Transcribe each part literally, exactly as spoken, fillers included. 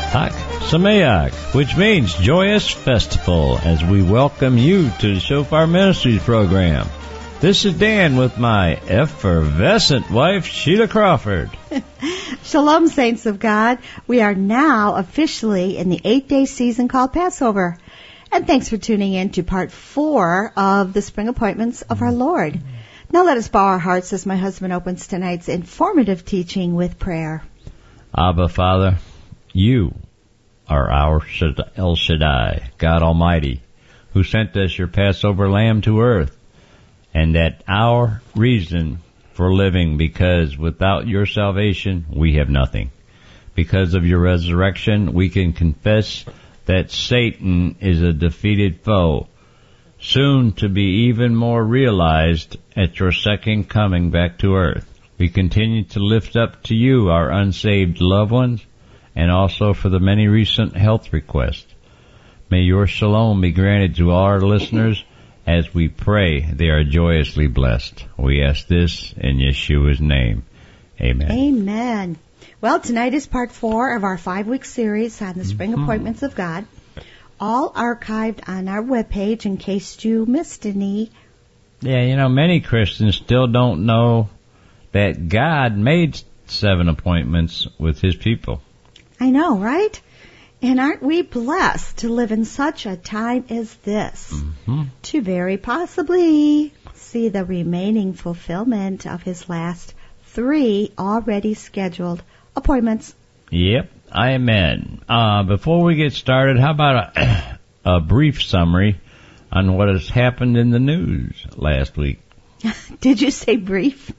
Hak Sameach, which means joyous festival, as we welcome you to the Shofar Ministries program. This is Dan with my effervescent wife, Sheila Crawford. Shalom, saints of God. We are now officially in the eight-day season called Passover. And thanks for tuning in to part four of the spring appointments of our Lord. Now let us bow our hearts as my husband opens tonight's informative teaching with prayer. Abba, Father, you are our El Shaddai, God Almighty, who sent us your Passover lamb to earth, and that our reason for living, because without your salvation, we have nothing. Because of your resurrection, we can confess that Satan is a defeated foe, soon to be even more realized at your second coming back to earth. We continue to lift up to you our unsaved loved ones, and also for the many recent health requests. May your shalom be granted to all our listeners as we pray they are joyously blessed. We ask this in Yeshua's name. Amen. Amen. Well, tonight is part four of our five-week series on the spring mm-hmm. appointments of God, all archived on our webpage in case you missed any. Yeah, you know, many Christians still don't know that God made seven appointments with his people. I know, right? And aren't we blessed to live in such a time as this, mm-hmm. to very possibly see the remaining fulfillment of his last three already scheduled appointments? Yep, amen. Uh, before we get started, how about a, a brief summary on what has happened in the news last week? Did you say brief?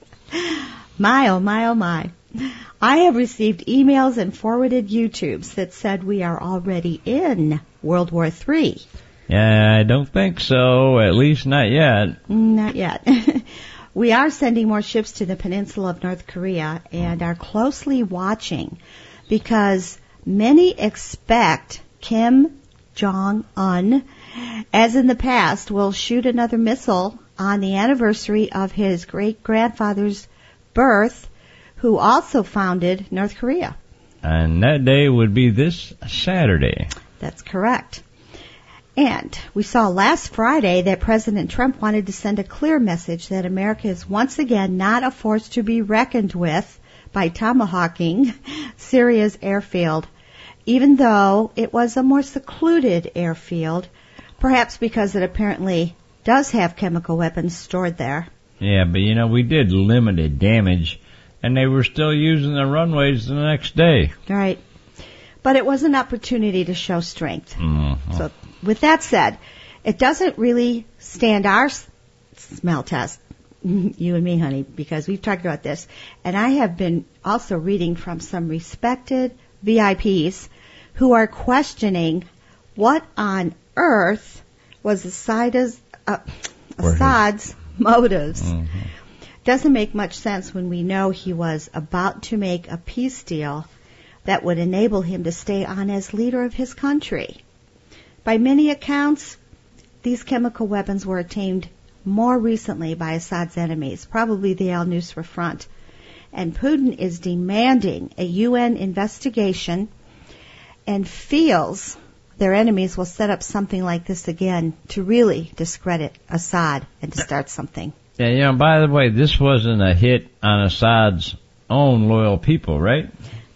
My, oh my, oh my. I have received emails and forwarded YouTubes that said we are already in World War Three. Yeah, I don't think so, at least not yet. Not yet. We are sending more ships to the peninsula of North Korea and are closely watching because many expect Kim Jong-un, as in the past, will shoot another missile on the anniversary of his great-grandfather's birth, who also founded North Korea. And that day would be this Saturday. That's correct. And we saw last Friday that President Trump wanted to send a clear message that America is once again not a force to be reckoned with by tomahawking Syria's airfield, even though it was a more secluded airfield, perhaps because it apparently does have chemical weapons stored there. Yeah, but you know, we did limited damage, and they were still using the runways the next day. Right. But it was an opportunity to show strength. Mm-hmm. So with that said, it doesn't really stand our s- smell test, you and me, honey, because we've talked about this. And I have been also reading from some respected V I Ps who are questioning what on earth was Assad's, uh, Assad's motives. Mm-hmm. Doesn't make much sense when we know he was about to make a peace deal that would enable him to stay on as leader of his country. By many accounts, these chemical weapons were obtained more recently by Assad's enemies, probably the al-Nusra Front. And Putin is demanding a U N investigation and feels their enemies will set up something like this again to really discredit Assad and to start something. Yeah, you know, by the way, this wasn't a hit on Assad's own loyal people, right?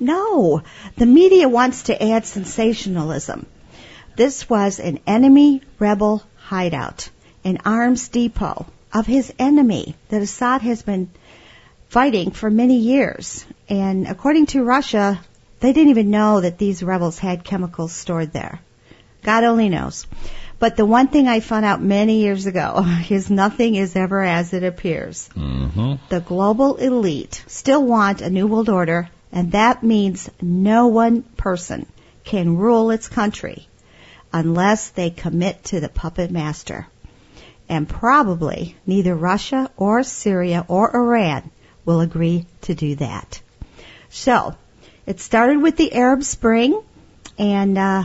No. The media wants to add sensationalism. This was an enemy rebel hideout, an arms depot of his enemy that Assad has been fighting for many years. And according to Russia, they didn't even know that these rebels had chemicals stored there. God only knows. But the one thing I found out many years ago is nothing is ever as it appears. Mm-hmm. The global elite still want a new world order, and that means no one person can rule its country unless they commit to the puppet master. And probably neither Russia or Syria or Iran will agree to do that. So, it started with the Arab Spring, and uh,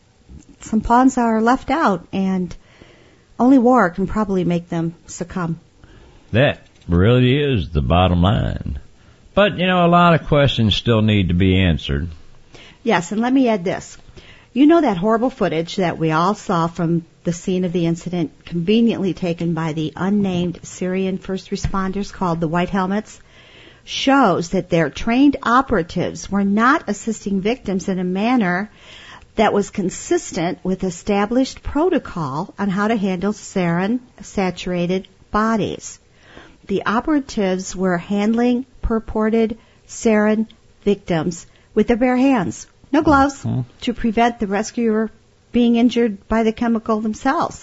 some pawns are left out, and only war can probably make them succumb. That really is the bottom line. But, you know, a lot of questions still need to be answered. Yes, and let me add this. You know that horrible footage that we all saw from the scene of the incident, conveniently taken by the unnamed Syrian first responders called the White Helmets, shows that their trained operatives were not assisting victims in a manner that was consistent with established protocol on how to handle sarin-saturated bodies. The operatives were handling purported sarin victims with their bare hands, no gloves, mm-hmm. to prevent the rescuer being injured by the chemical themselves,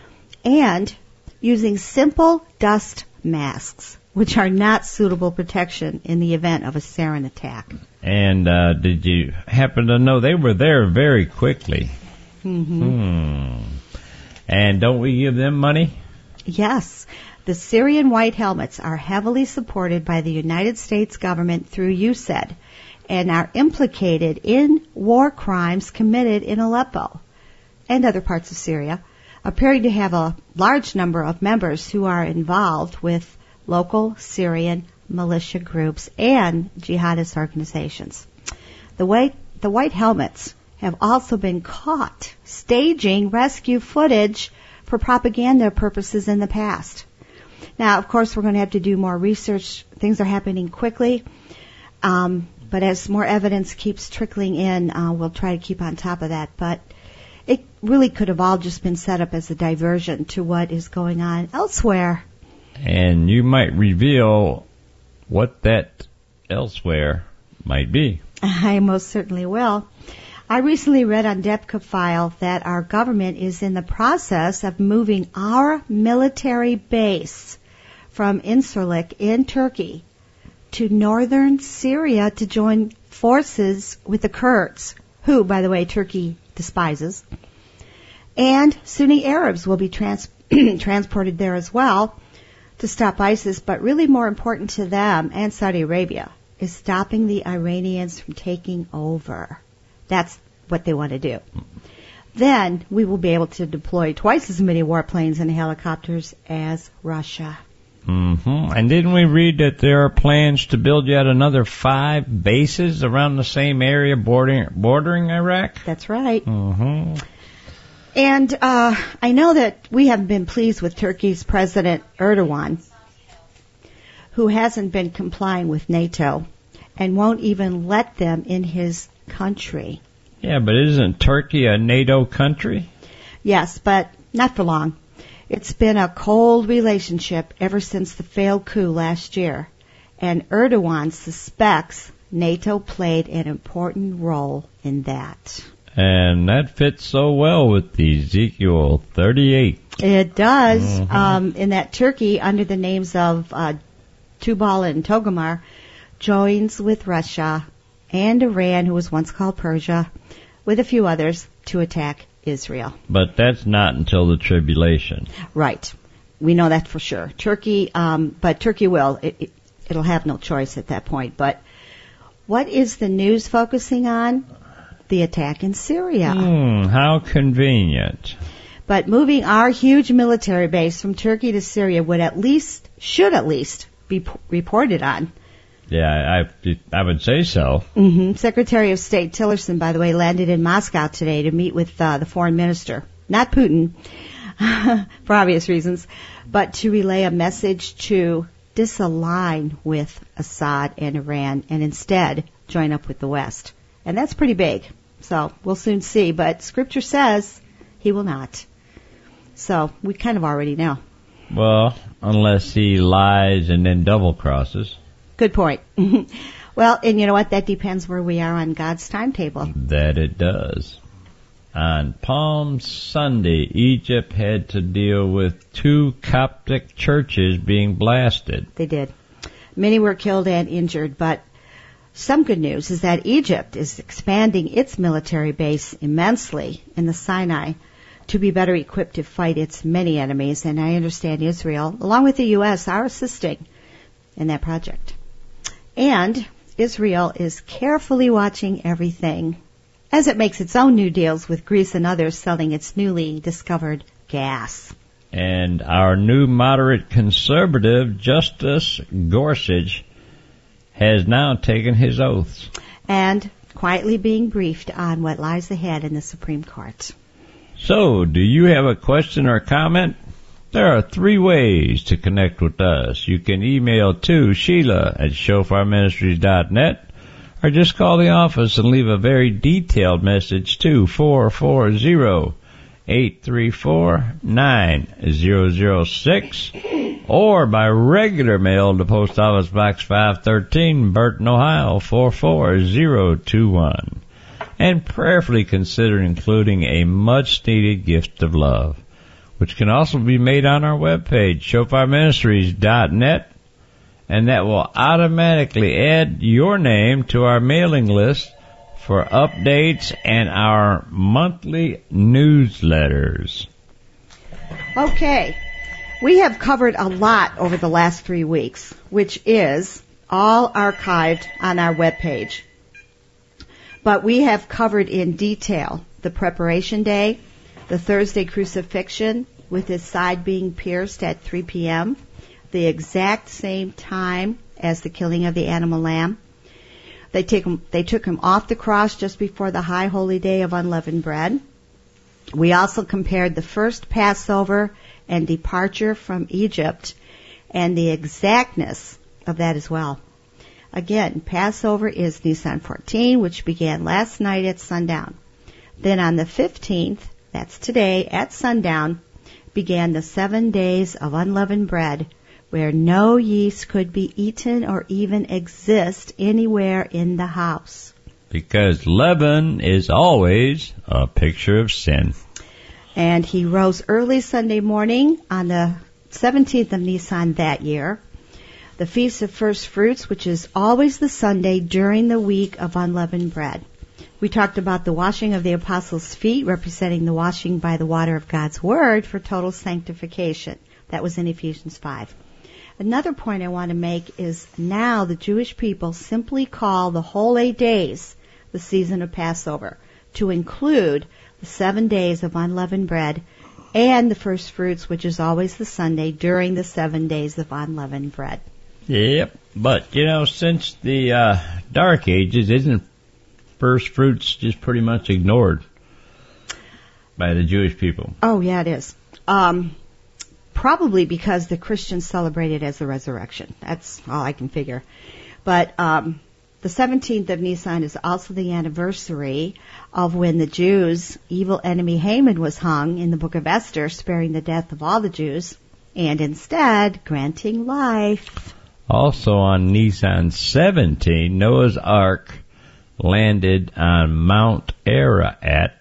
and using simple dust masks, which are not suitable protection in the event of a sarin attack. And uh, did you happen to know they were there very quickly? Mm-hmm. Hmm. And don't we give them money? Yes. The Syrian White Helmets are heavily supported by the United States government through U S A I D and are implicated in war crimes committed in Aleppo and other parts of Syria, appearing to have a large number of members who are involved with local Syrian militia groups and jihadist organizations. The White, the White Helmets have also been caught staging rescue footage for propaganda purposes in the past. Now, of course, we're going to have to do more research. Things are happening quickly. Um, but as more evidence keeps trickling in, uh, we'll try to keep on top of that. But it really could have all just been set up as a diversion to what is going on elsewhere. And you might reveal what that elsewhere might be. I most certainly will. I recently read on Debka File that our government is in the process of moving our military base from Incirlik in Turkey to northern Syria to join forces with the Kurds, who, by the way, Turkey despises. And Sunni Arabs will be trans- transported there as well to stop ISIS, but really more important to them and Saudi Arabia is stopping the Iranians from taking over. That's what they want to do. Then we will be able to deploy twice as many warplanes and helicopters as Russia. Mm-hmm. And didn't we read that there are plans to build yet another five bases around the same area bordering, bordering Iraq? That's right. Mm-hmm. And uh, I know that we haven't been pleased with Turkey's President Erdogan, who hasn't been complying with NATO and won't even let them in his country. Yeah, but isn't Turkey a NATO country? Yes, but not for long. It's been a cold relationship ever since the failed coup last year, and Erdogan suspects NATO played an important role in that. And that fits so well with Ezekiel thirty-eight. It does. Mm-hmm. Um, in that Turkey, under the names of uh, Tubal and Togomar, joins with Russia and Iran, who was once called Persia, with a few others, to attack Israel. But that's not until the tribulation. Right. We know that for sure. Turkey, um, but Turkey will. It, it, it'll have no choice at that point. But what is the news focusing on? The attack in Syria. Hmm, how convenient. But moving our huge military base from Turkey to Syria would at least, should at least, be p- reported on. Yeah, I, I would say so. Mm-hmm. Secretary of State Tillerson, by the way, landed in Moscow today to meet with uh, the foreign minister. Not Putin, for obvious reasons, but to relay a message to disalign with Assad and Iran and instead join up with the West. And that's pretty big. So we'll soon see. But Scripture says he will not. So we kind of already know. Well, unless he lies and then double crosses. Good point. Well, and you know what? That depends where we are on God's timetable. That it does. On Palm Sunday, Egypt had to deal with two Coptic churches being blasted. They did. Many were killed and injured, but some good news is that Egypt is expanding its military base immensely in the Sinai to be better equipped to fight its many enemies, and I understand Israel, along with the U S, are assisting in that project. And Israel is carefully watching everything as it makes its own new deals with Greece and others selling its newly discovered gas. And our new moderate conservative, Justice Gorsuch, has now taken his oaths. And quietly being briefed on what lies ahead in the Supreme Court. So, do you have a question or comment? There are three ways to connect with us. You can email to Sheila at shofar ministries dot net, or just call the office and leave a very detailed message to four four zero, eight three four, nine zero zero six, or by regular mail to Post Office Box five thirteen, Burton, Ohio four four zero two one. And prayerfully consider including a much-needed gift of love, which can also be made on our webpage, shofar ministries dot net, and that will automatically add your name to our mailing list for updates and our monthly newsletters. Okay, we have covered a lot over the last three weeks, which is all archived on our webpage. But we have covered in detail the preparation day, the Thursday crucifixion with his side being pierced at three p.m., the exact same time as the killing of the animal lamb. They, take him, they took him off the cross just before the high holy day of unleavened bread. We also compared the first Passover and departure from Egypt and the exactness of that as well. Again, Passover is Nisan fourteen, which began last night at sundown. Then on the fifteenth, that's today, at sundown, began the seven days of unleavened bread, where no yeast could be eaten or even exist anywhere in the house. Because leaven is always a picture of sin. And he rose early Sunday morning on the seventeenth of Nisan that year, the Feast of First Fruits, which is always the Sunday during the week of unleavened bread. We talked about the washing of the apostles' feet, representing the washing by the water of God's Word for total sanctification. That was in Ephesians five. Another point I want to make is now the Jewish people simply call the whole eight days the season of Passover, to include the seven days of unleavened bread and the first fruits, which is always the Sunday during the seven days of unleavened bread. Yep, but, you know, since the uh, Dark Ages, isn't first fruits just pretty much ignored by the Jewish people? Oh, yeah, it is. Um, probably because the Christians celebrate it as the resurrection. That's all I can figure. But um, the seventeenth of Nisan is also the anniversary of when the Jews' evil enemy Haman was hung in the book of Esther, sparing the death of all the Jews, and instead granting life. Also on Nisan seventeenth, Noah's Ark landed on Mount Ararat,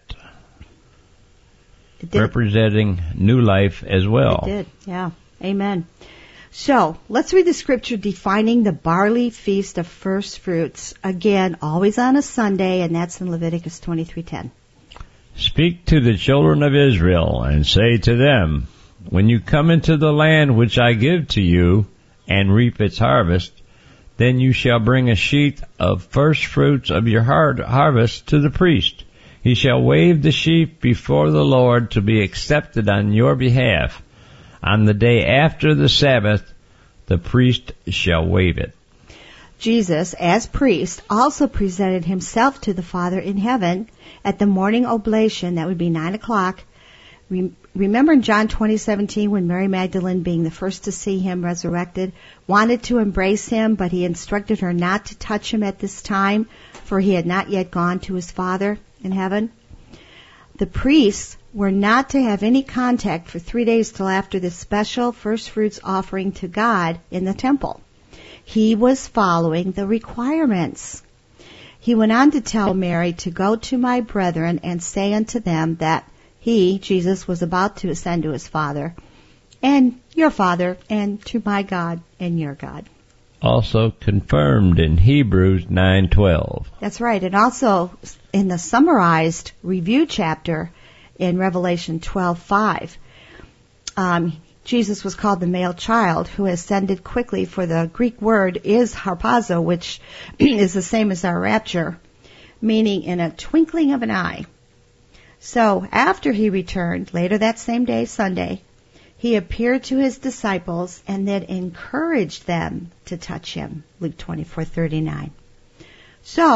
representing new life as well. It did, yeah. Amen. So, let's read the scripture defining the barley feast of first fruits. Again, always on a Sunday, and that's in Leviticus twenty-three ten. Speak to the children of Israel and say to them, when you come into the land which I give to you, and reap its harvest, then you shall bring a sheaf of first fruits of your harvest to the priest. He shall wave the sheaf before the Lord to be accepted on your behalf. On the day after the Sabbath, the priest shall wave it. Jesus, as priest, also presented himself to the Father in heaven at the morning oblation, that would be nine o'clock. Remember in John twenty seventeen when Mary Magdalene, being the first to see him resurrected, wanted to embrace him, but he instructed her not to touch him at this time, for he had not yet gone to his Father in heaven? The priests were not to have any contact for three days till after the special first fruits offering to God in the temple. He was following the requirements. He went on to tell Mary to go to my brethren and say unto them that he, Jesus, was about to ascend to his Father, and your Father, and to my God and your God. Also confirmed in Hebrews nine twelve. That's right. And also in the summarized review chapter in Revelation twelve five, um, Jesus was called the male child who ascended quickly, for the Greek word is harpazo, which is the same as our rapture, meaning in a twinkling of an eye. So after he returned, later that same day, Sunday, he appeared to his disciples and then encouraged them to touch him, Luke twenty-four thirty-nine. So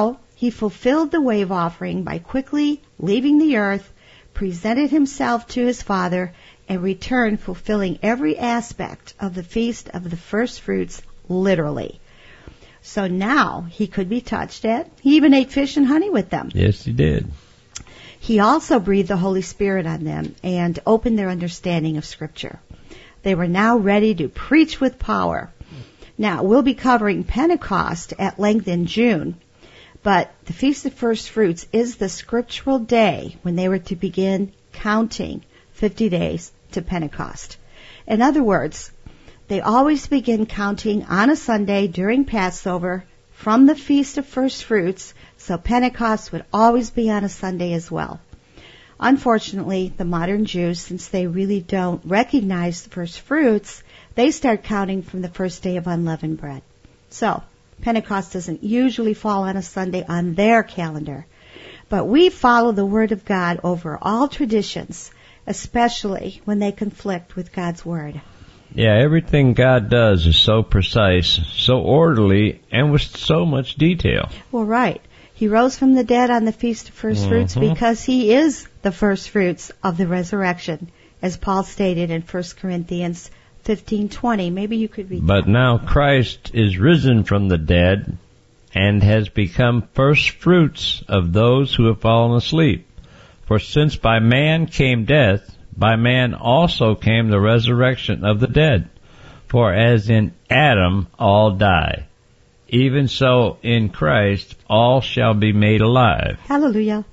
He fulfilled the wave offering by quickly leaving the earth, presented himself to his Father, and returned fulfilling every aspect of the Feast of the First Fruits literally. So now he could be touched at. He even ate fish and honey with them. Yes, he did. He also breathed the Holy Spirit on them and opened their understanding of Scripture. They were now ready to preach with power. Now, we'll be covering Pentecost at length in June, but the Feast of First Fruits is the scriptural day when they were to begin counting fifty days to Pentecost. In other words, they always begin counting on a Sunday during Passover from the Feast of First Fruits, so Pentecost would always be on a Sunday as well. Unfortunately, the modern Jews, since they really don't recognize the first fruits, they start counting from the first day of unleavened bread. So, Pentecost doesn't usually fall on a Sunday on their calendar. But we follow the Word of God over all traditions, especially when they conflict with God's Word. Yeah, everything God does is so precise, so orderly, and with so much detail. Well, right. He rose from the dead on the Feast of First Fruits Mm-hmm. because he is the first fruits of the resurrection, as Paul stated in First Corinthians fifteen twenty. Maybe you could read But that. now Christ is risen from the dead and has become first fruits of those who have fallen asleep. For since by man came death, by man also came the resurrection of the dead. For as in Adam all die, even so in Christ all shall be made alive. Hallelujah.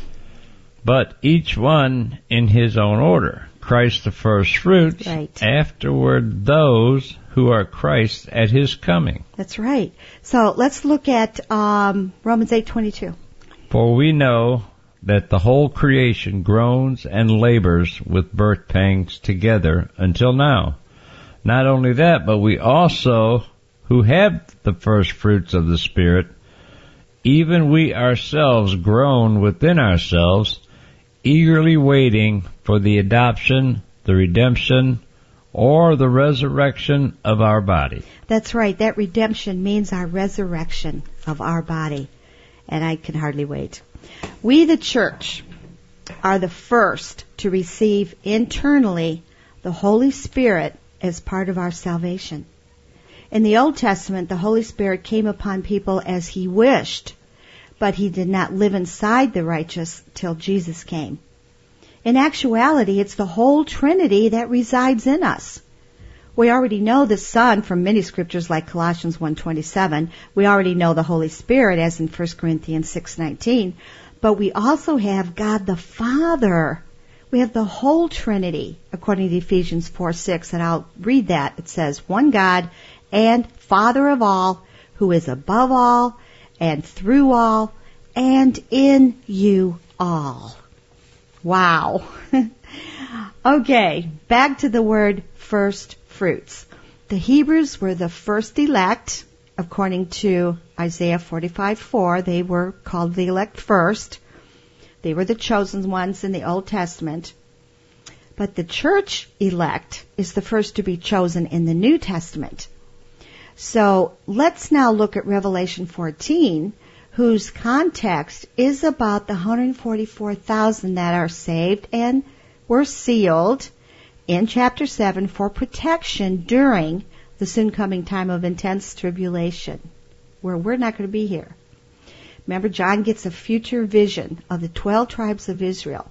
But each one in his own order. Christ the first fruits, Right. afterward those who are Christ at his coming. That's right. So let's look at um, Romans eight twenty-two. For we know that the whole creation groans and labors with birth pangs together until now. Not only that, but we also, who have the first fruits of the Spirit, even we ourselves groan within ourselves, eagerly waiting for the adoption, the redemption, or the resurrection of our body. That's right. That redemption means our resurrection of our body. And I can hardly wait. We, the church, are the first to receive internally the Holy Spirit as part of our salvation. In the Old Testament, the Holy Spirit came upon people as He wished, but He did not live inside the righteous till Jesus came. In actuality, it's the whole Trinity that resides in us. We already know the Son from many scriptures like Colossians one twenty-seven. We already know the Holy Spirit as in First Corinthians six nineteen. But we also have God the Father. We have the whole Trinity according to Ephesians four six, and I'll read that. It says, one God and Father of all, who is above all and through all and in you all. Wow. Okay, back to the word first fruits. The Hebrews were the first elect, according to Isaiah forty-five four. They were called the elect first. They were the chosen ones in the Old Testament. But the church elect is the first to be chosen in the New Testament. So let's now look at Revelation fourteen, whose context is about the one hundred forty-four thousand that are saved and were sealed in chapter seven for protection during the soon coming time of intense tribulation, where we're not going to be here. Remember, John gets a future vision of the twelve tribes of Israel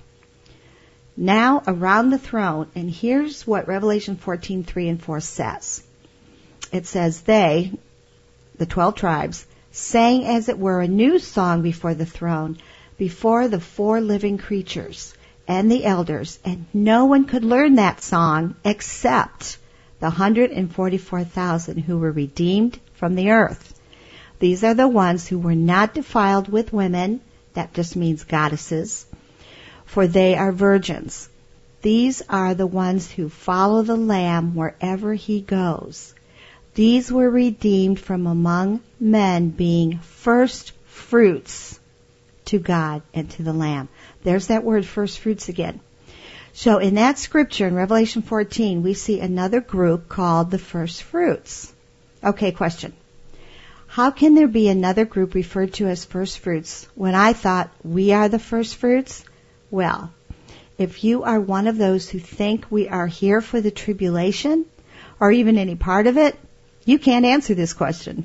now around the throne, and here's what Revelation fourteen three and four says. It says, they, the twelve tribes, sang as it were a new song before the throne, before the four living creatures and the elders, and no one could learn that song except the one hundred forty-four thousand who were redeemed from the earth. These are the ones who were not defiled with women, that just means goddesses, for they are virgins. These are the ones who follow the Lamb wherever He goes. These were redeemed from among men, being first fruits to God and to the Lamb. There's that word, first fruits, again. So in that scripture, in Revelation fourteen, we see another group called the first fruits. Okay, question. How can there be another group referred to as first fruits when I thought we are the first fruits? Well, if you are one of those who think we are here for the tribulation, or even any part of it, you can't answer this question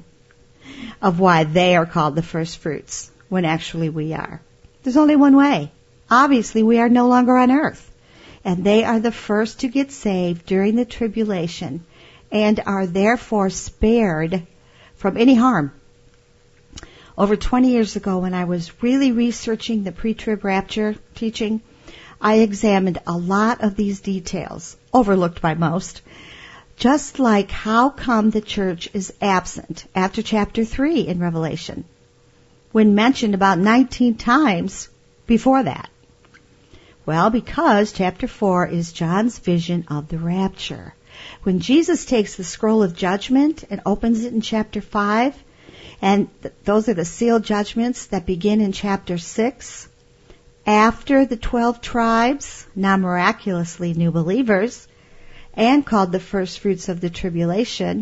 of why they are called the first fruits when actually we are. There's only one way. Obviously, we are no longer on earth, and they are the first to get saved during the tribulation and are therefore spared from any harm. Over twenty years ago, when I was really researching the pre-trib rapture teaching, I examined a lot of these details, overlooked by most, just like how come the church is absent after chapter three in Revelation, when mentioned about nineteen times before that. Well, because chapter four is John's vision of the rapture. When Jesus takes the scroll of judgment and opens it in chapter five, and th- those are the sealed judgments that begin in chapter six, after the twelve tribes, now miraculously new believers, and called the first fruits of the tribulation,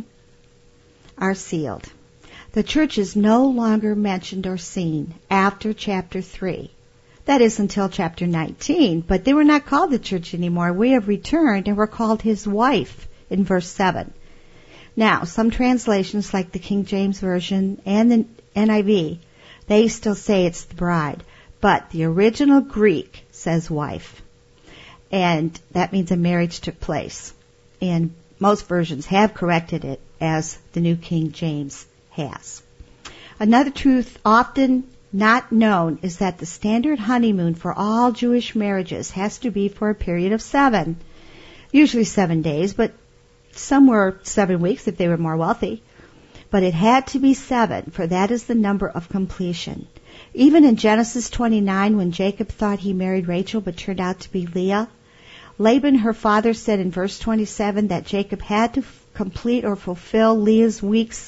are sealed. The church is no longer mentioned or seen after chapter three. That is until chapter nineteen, but they were not called the church anymore. We have returned and we're called his wife in verse seven. Now, some translations like the King James Version and the N I V, they still say it's the bride, but the original Greek says wife. And that means a marriage took place. And most versions have corrected it as the New King James has. Another truth often not known is that the standard honeymoon for all Jewish marriages has to be for a period of seven, usually seven days, but some were seven weeks if they were more wealthy. But it had to be seven, for that is the number of completion. Even in Genesis twenty-nine, when Jacob thought he married Rachel but turned out to be Leah, Laban, her father, said in verse twenty-seven that Jacob had to f- complete or fulfill Leah's weeks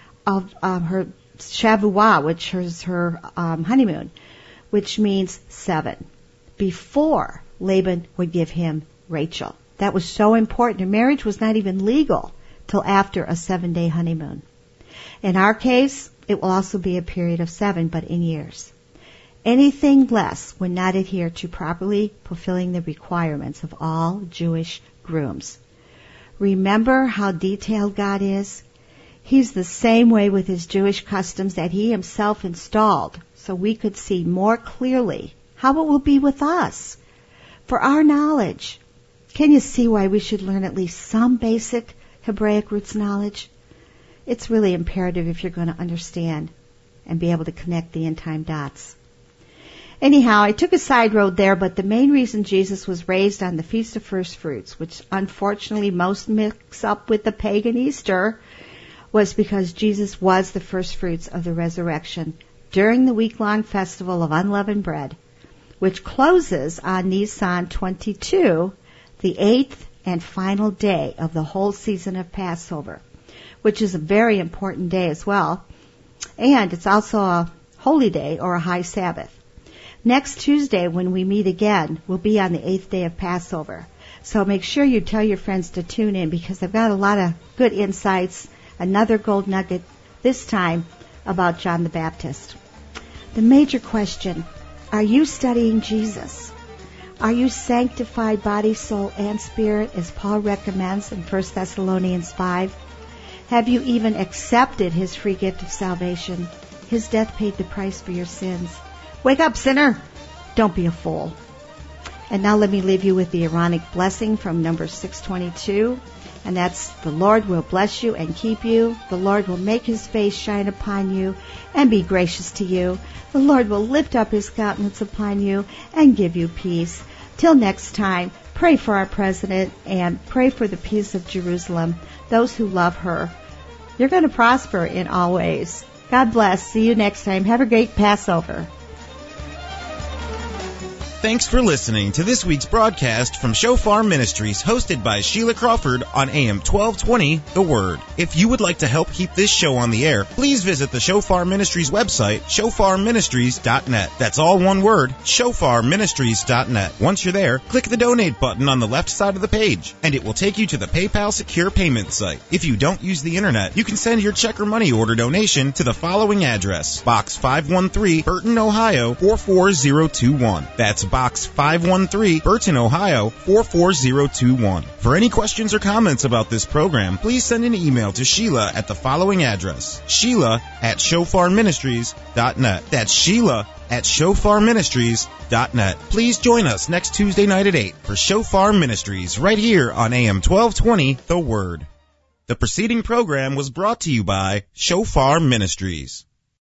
of um, her Shavuah, which is her um, honeymoon, which means seven, before Laban would give him Rachel. That was so important. And marriage was not even legal till after a seven-day honeymoon. In our case, it will also be a period of seven, but in years. Anything less would not adhere to properly fulfilling the requirements of all Jewish grooms. Remember how detailed God is? He's the same way with his Jewish customs that he himself installed, so we could see more clearly how it will be with us. For our knowledge, can you see why we should learn at least some basic Hebraic roots knowledge? It's really imperative if you're going to understand and be able to connect the end-time dots. Anyhow, I took a side road there, but the main reason Jesus was raised on the Feast of First Fruits, which unfortunately most mix up with the pagan Easter, was because Jesus was the first fruits of the resurrection during the week-long festival of unleavened bread, which closes on Nisan twenty-two, the eighth and final day of the whole season of Passover, which is a very important day as well, and it's also a holy day or a high Sabbath. Next Tuesday, when we meet again, will be on the eighth day of Passover. So make sure you tell your friends to tune in, because I've got a lot of good insights, another gold nugget, this time about John the Baptist. The major question, are you studying Jesus? Are you sanctified body, soul, and spirit, as Paul recommends in First Thessalonians five? Have you even accepted his free gift of salvation? His death paid the price for your sins. Wake up, sinner! Don't be a fool. And now let me leave you with the Aaronic blessing from Numbers six twenty-two. And that's, the Lord will bless you and keep you. The Lord will make his face shine upon you and be gracious to you. The Lord will lift up his countenance upon you and give you peace. Till next time, pray for our president and pray for the peace of Jerusalem, those who love her. You're going to prosper in all ways. God bless. See you next time. Have a great Passover. Thanks for listening to this week's broadcast from Shofar Ministries, hosted by Sheila Crawford on A M twelve twenty, The Word. If you would like to help keep this show on the air, please visit the Shofar Ministries website, shofar ministries dot net. That's all one word, shofar ministries dot net. Once you're there, click the donate button on the left side of the page, and it will take you to the PayPal secure payment site. If you don't use the internet, you can send your check or money order donation to the following address: Box five one three, Burton, Ohio four four zero two one. That's Box five one three, Burton, Ohio four four zero two one. For any questions or comments about this program, please send an email to Sheila at the following address: Sheila at shofar ministries dot net. That's Sheila at shofar ministries dot net. Please join us next Tuesday night at eight for Shofar Ministries right here on A M twelve twenty, The Word. The preceding program was brought to you by Shofar Ministries.